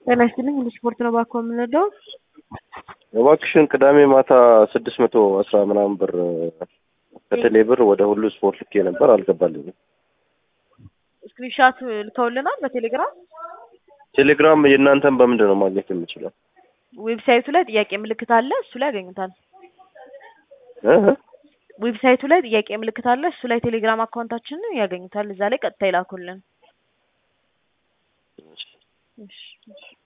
ተነስተን ስፖርት ነው ባኮ ምንለው እባክሽን ቅዳሜ ማታ 610 ምናምን ብር ከቴሌ ብር ወደ ሁሉ ስፖርት ልኬ ነበር አልገባልኝም። ስክሪንሾት ልከውልናል ቴሌግራም የእናንተን በምንድን ነው ማግኘት የምችለው? ዌብሳይቱ ላይ ጥያቄ ምልክት አለ እሱ ላይ ያገኙታል። ዌብሳይቱ ላይ ጥያቄ ምልክት አለ እሱ ላይ ቴሌግራም አካውንታችንን ያገኙታል። እዛ ላይ ቀጥታ ይላኩልን። እሺ